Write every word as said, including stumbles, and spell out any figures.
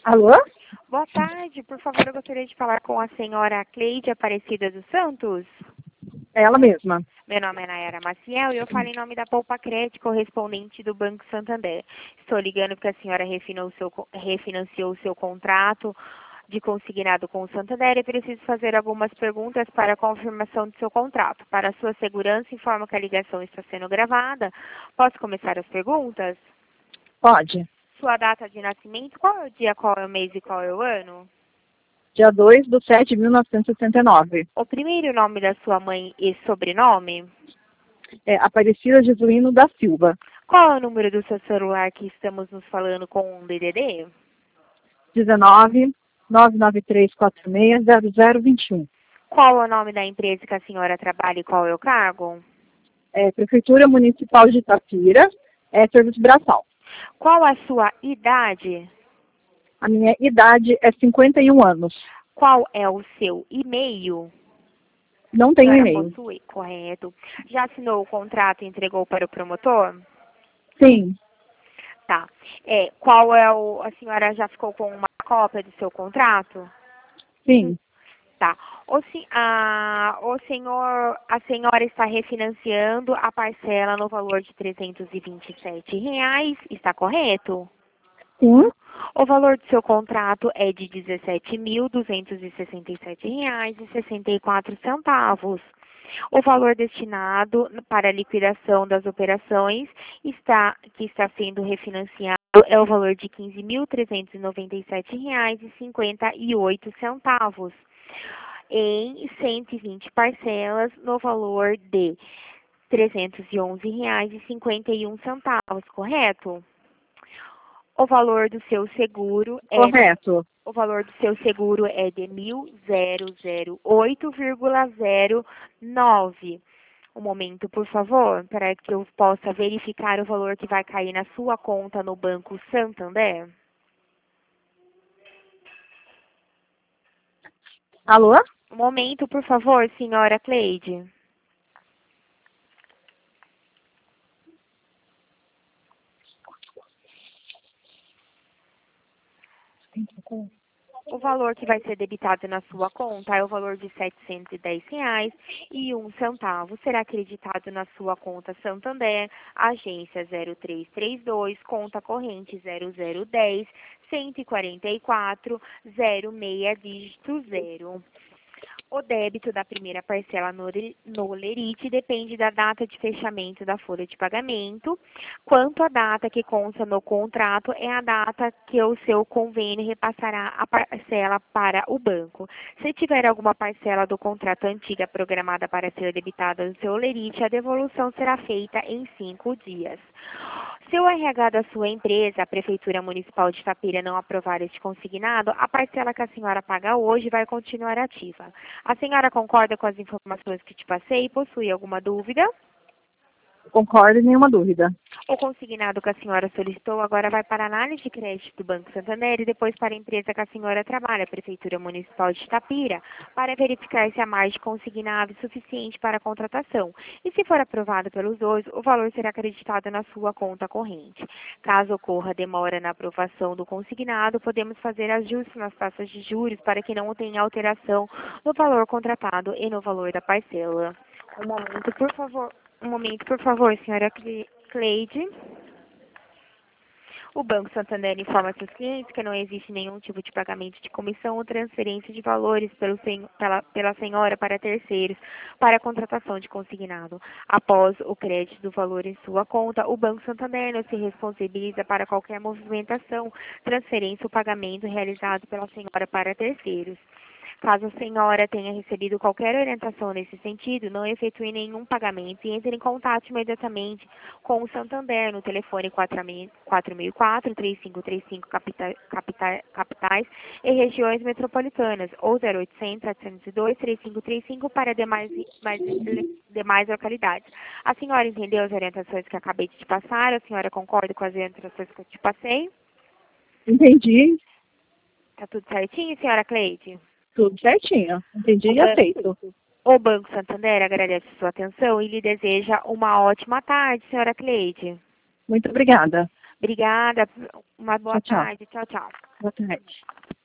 Alô? Boa tarde, por favor, eu gostaria de falar com a senhora Cleide Aparecida dos Santos. É ela mesma. Meu nome é Nayara Maciel e eu falo em nome da Poupa Crédito, correspondente do Banco Santander. Estou ligando porque a senhora refinou o seu, refinanciou o seu contrato de consignado com o Santander e preciso fazer algumas perguntas para a confirmação do seu contrato. Para a sua segurança, informo que a ligação está sendo gravada. Posso começar as perguntas? Pode. Sua data de nascimento, qual é o dia, qual é o mês e qual é o ano? Dia dois de sete de mil novecentos e sessenta e nove. O primeiro nome da sua mãe e sobrenome? É Aparecida Jesuíno da Silva. Qual é o número do seu celular que estamos nos falando com um D D D? dezenove, nove nove três quatro seis, zero zero dois um. Qual é o nome da empresa que a senhora trabalha e qual é o cargo? É Prefeitura Municipal de Itapira, é Serviço Braçal. Qual a sua idade? A minha idade é cinquenta e um anos. Qual é o seu e-mail? Não tenho Senhora e-mail. possui? Correto. Já assinou o contrato e entregou para o promotor? Sim. Tá. É, qual é o... A senhora já ficou com uma cópia do seu contrato? Sim. Tá. O, se- a, o senhor, a senhora está refinanciando a parcela no valor de trezentos e vinte e sete reais, está correto? Sim. O valor do seu contrato é de dezessete mil duzentos e sessenta e sete reais e sessenta e quatro centavos. O valor destinado para a liquidação das operações está, que está sendo refinanciado é o valor de quinze mil trezentos e noventa e sete reais e cinquenta e oito centavos, em cento e vinte parcelas no valor de trezentos e onze reais e cinquenta e um centavos, correto? O valor do seu seguro é Correto. o valor do seu seguro é de mil e oito vírgula zero nove. Um momento, por favor, para que eu possa verificar o valor que vai cair na sua conta no Banco Santander. Alô? Um momento, por favor, senhora Cleide. O valor que vai ser debitado na sua conta é o valor de setecentos e dez reais e um centavo. Será acreditado na sua conta Santander, agência zero três três dois, conta corrente zero zero um zero, cento e quarenta e quatro, zero seis, dígito zero. O débito da primeira parcela no, no Lerite depende da data de fechamento da folha de pagamento, quanto a data que consta no contrato é a data que o seu convênio repassará a parcela para o banco. Se tiver alguma parcela do contrato antiga programada para ser debitada no seu Lerite, a devolução será feita em cinco dias. Se o R H da sua empresa, a Prefeitura Municipal de Itapira, não aprovar este consignado, a parcela que a senhora paga hoje vai continuar ativa. A senhora concorda com as informações que te passei e possui alguma dúvida? Concordo, nenhuma dúvida. O consignado que a senhora solicitou agora vai para a análise de crédito do Banco Santander e depois para a empresa que a senhora trabalha, a Prefeitura Municipal de Itapira, para verificar se a margem consignada é suficiente para a contratação. E se for aprovado pelos dois, o valor será acreditado na sua conta corrente. Caso ocorra demora na aprovação do consignado, podemos fazer ajustes nas taxas de juros para que não tenha alteração no valor contratado e no valor da parcela. Um momento, por favor. Um momento, por favor, senhora Cleide. O Banco Santander informa seus clientes que não existe nenhum tipo de pagamento de comissão ou transferência de valores pelo sen, pela, pela senhora para terceiros para a contratação de consignado. Após o crédito do valor em sua conta, o Banco Santander não se responsabiliza para qualquer movimentação, transferência ou pagamento realizado pela senhora para terceiros. Caso a senhora tenha recebido qualquer orientação nesse sentido, não efetue nenhum pagamento e entre em contato imediatamente com o Santander no telefone quatro mil e quatro, três cinco três cinco capita, capita, capitais e regiões metropolitanas ou zero oitocentos, setecentos e dois, três cinco três cinco para demais, mais, demais localidades. A senhora entendeu as orientações que acabei de te passar? A senhora concorda com as orientações que eu te passei? Entendi. Tá tudo certinho, senhora Cleide? Tudo certinho. Entendi e aceito. O Banco Santander agradece sua atenção e lhe deseja uma ótima tarde, senhora Cleide. Muito obrigada. Obrigada. Uma boa Tchau, tchau. tarde. Tchau, tchau. Boa tarde.